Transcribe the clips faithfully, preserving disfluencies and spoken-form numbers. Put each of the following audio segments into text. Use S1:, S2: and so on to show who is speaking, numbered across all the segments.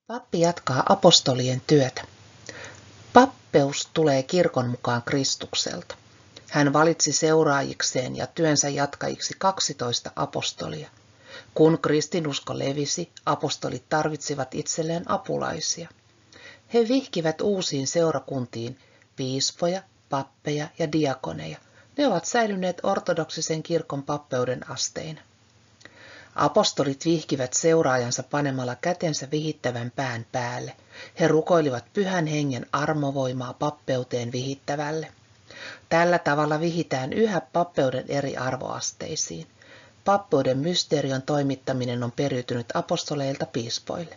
S1: Pappi jatkaa apostolien työtä. Pappeus tulee kirkon mukaan Kristukselta. Hän valitsi seuraajikseen ja työnsä jatkajiksi kaksitoista apostolia. Kun kristinusko levisi, apostolit tarvitsivat itselleen apulaisia. He vihkivät uusiin seurakuntiin piispoja, pappeja ja diakoneja. Ne ovat säilyneet ortodoksisen kirkon pappeuden asteina. Apostolit vihkivät seuraajansa panemalla kätensä vihittävän pään päälle. He rukoilivat pyhän hengen armovoimaa pappeuteen vihittävälle. Tällä tavalla vihitään yhä pappeuden eri arvoasteisiin. Pappeuden mysteerion toimittaminen on periytynyt apostoleilta piispoille.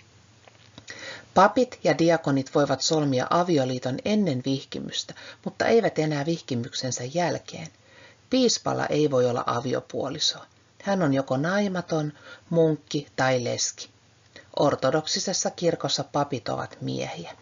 S1: Papit ja diakonit voivat solmia avioliiton ennen vihkimystä, mutta eivät enää vihkimyksensä jälkeen. Piispalla ei voi olla aviopuolisoa. Hän on joko naimaton, munkki tai leski. Ortodoksisessa kirkossa papit ovat miehiä.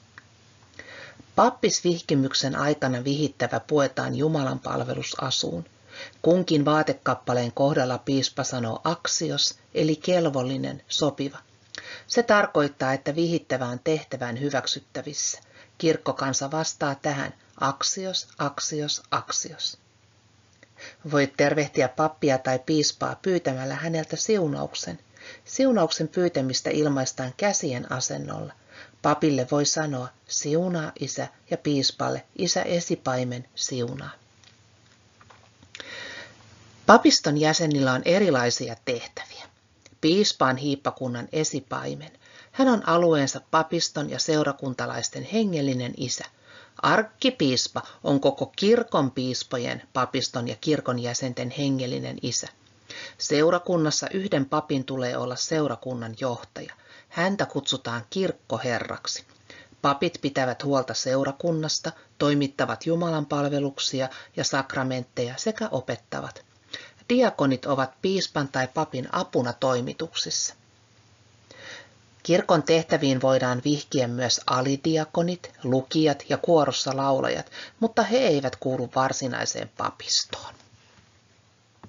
S1: Pappisvihkimyksen aikana vihittävä puetaan Jumalan palvelusasuun. Kunkin vaatekappaleen kohdalla piispa sanoo aksios, eli kelvollinen, sopiva. Se tarkoittaa, että vihittävä on tehtävään hyväksyttävissä. Kirkkokansa vastaa tähän aksios, aksios, aksios. Voit tervehtiä pappia tai piispaa pyytämällä häneltä siunauksen. Siunauksen pyytämistä ilmaistaan käsien asennolla. Papille voi sanoa siunaa isä ja piispalle isä esipaimen siunaa. Papiston jäsenillä on erilaisia tehtäviä. Piispa on hiippakunnan esipaimen. Hän on alueensa papiston ja seurakuntalaisten hengellinen isä. Arkkipiispa on koko kirkon piispojen, papiston ja kirkon jäsenten hengellinen isä. Seurakunnassa yhden papin tulee olla seurakunnan johtaja. Häntä kutsutaan kirkkoherraksi. Papit pitävät huolta seurakunnasta, toimittavat Jumalan palveluksia ja sakramentteja sekä opettavat. Diakonit ovat piispan tai papin apuna toimituksissa. Kirkon tehtäviin voidaan vihkiä myös alidiakonit, lukijat ja kuorossa laulajat, mutta he eivät kuulu varsinaiseen papistoon.